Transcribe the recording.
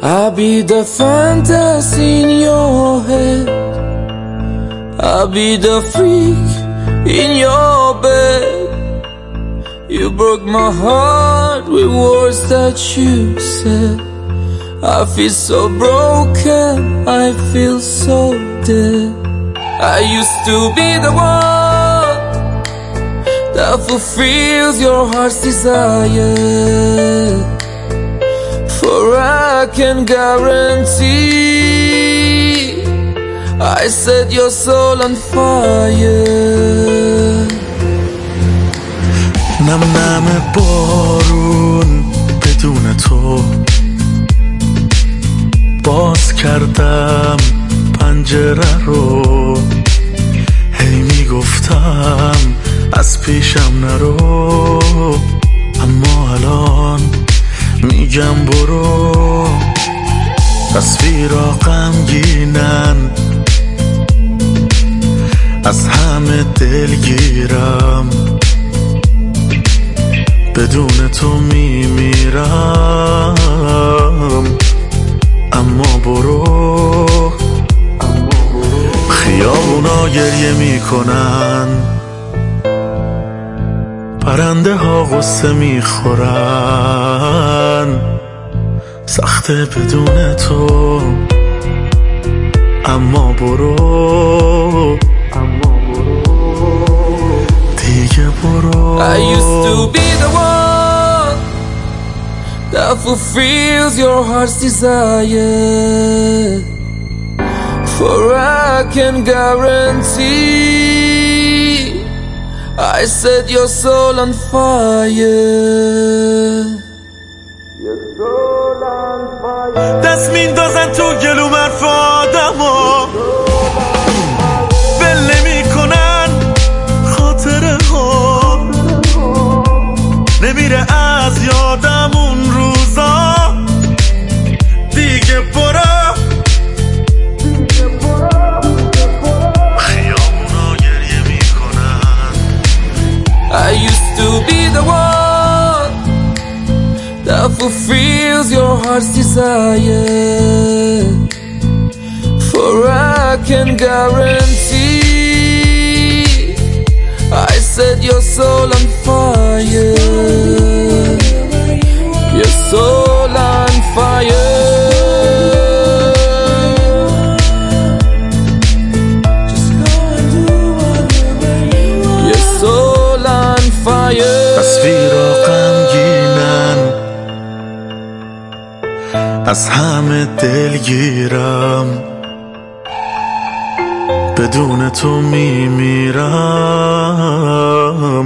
I'll be the fantasy in your head, I'll be the freak in your bed. You broke my heart with words that you said. I feel so broken, I feel so dead. I used to be the one that fulfills your heart's desire, for I can guarantee I set your soul on fire. نم نم بارون بدون تو، باز کردم پنجره رو، هی میگفتم از پیشم نرو، اما الان میگم برو. تصویرها غمگینن، از همه دلگیرم، بدون تو میمیرم، اما برو. خیابونا گریه میکنن، پرنده ها غصه میخورن، سخته بدون تو، اما برو دیگه برو. I used to be the one that fulfills your heart's desire, for I can guarantee I set your soul on fire. Your soul on fire. دست میندازن تو گلوم حرف آدما، ول نمیکنن خاطره ها، نمیره از یادم اون روزا. دیگه برو. خیابونا گریه میکنن. I used to be the one that fulfills your heart's desire, for I can guarantee I set your soul on fire. Your soul on fire. Just go and do whatever you want. Your soul on fire. تصویرها غمگینن، از همه دلگیرم، بدون تو میمیرم.